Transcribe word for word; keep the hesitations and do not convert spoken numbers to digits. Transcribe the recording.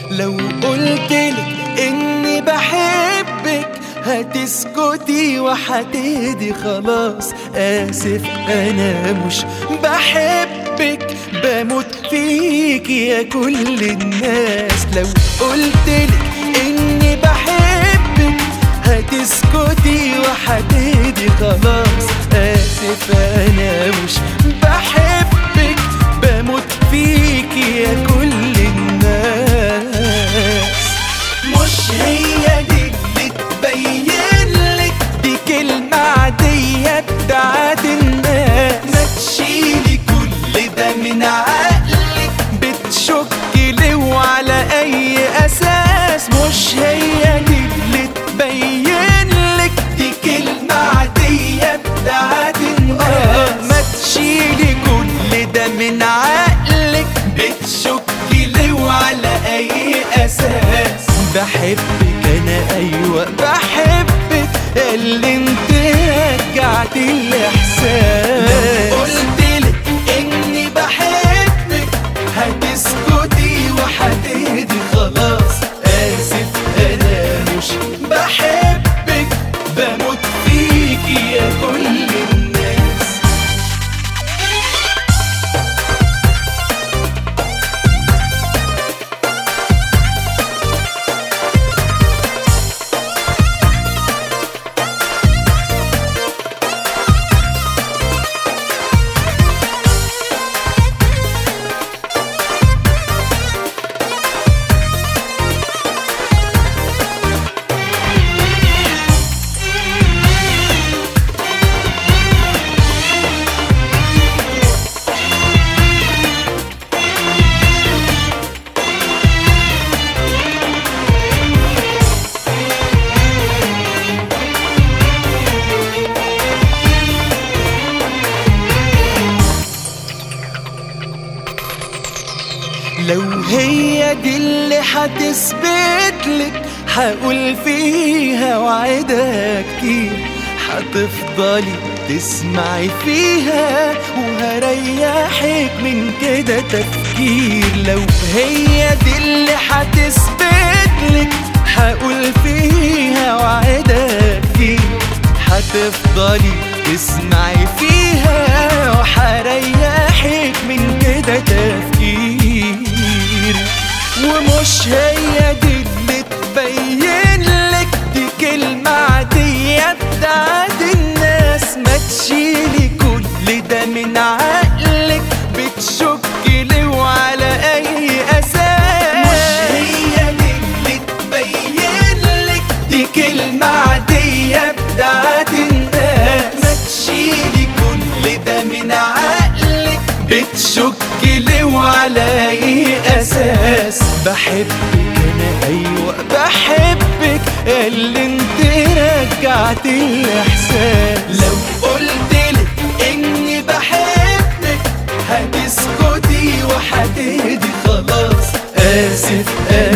لو قلتلك اني بحبك هتسكتي وهتهدي خلاص. آسف أنا مش بحبك، بموت فيكي يا كل الناس. لو قلتلك إني بحبك هتسكتي وهتهدي خلاص. آسف أنا مش بحبك، بموت فيكي يا كل الناس. مش هي دي بينلك، دي كلمة عادية بتاعت الناس. ما تشيلي كل ده من عقلك، بتشكي ليه وعلى أي أساس؟ مش هي دي اللي تبينلك، دي كلمة عادية بتاعت الناس. ما تشيلي كل ده من عقلك، بتشكي ليه وعلى أي أساس؟ بحبك أنا أيوة بحبك، اللي انت رجعتي الإحساس. قلتلك إني بحبك هتسكتي وهتهدي خلاص. آسف أنا مش بحبك، بموت فيكي يا كل الناس. لو هي دي اللي هتثبتلك هقول فيها وعدها كتير، هتفضلي تسمعي فيها وهريحك من كده تفكير. لو هي دي اللي هتثبتلك هقول فيها وعدها كتير، هتفضلي تسمعي فيها وهريحك من كده تفكير. ومش هي دي اللي تبينلك، دي كلمة عادية بتاعت الناس. ما تشيلي كل ده من عقلك، بتشكي ليه وعلى أي أساس؟ مش هي دي اللي تبينلك، دي كلمة عادية بتاعت الناس. ما تشيلي كل ده من عقلك، بتشكي ليه وعلى أي أساس؟ بحبك أنا أيوة بحبك، اللي انت رجعتي الإحساس. لو قلتلك إني بحبك هتسكتي وهتهدي خلاص. آسف